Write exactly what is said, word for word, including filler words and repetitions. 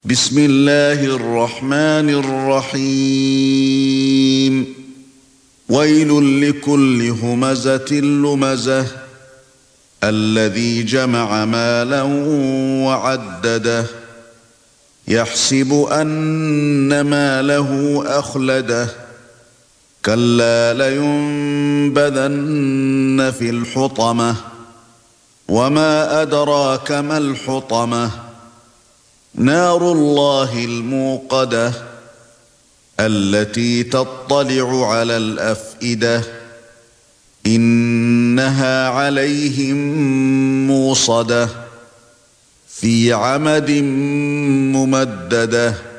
بسم الله الرحمن الرحيم ويل لكل همزة لمزة الذي جمع مالا وعدده يحسب أن ماله أخلده كلا لينبذن في الحطمة وما أدراك ما الحطمة نار الله الموقدة التي تطلع على الأفئدة إنها عليهم موصدة في عمد ممددة.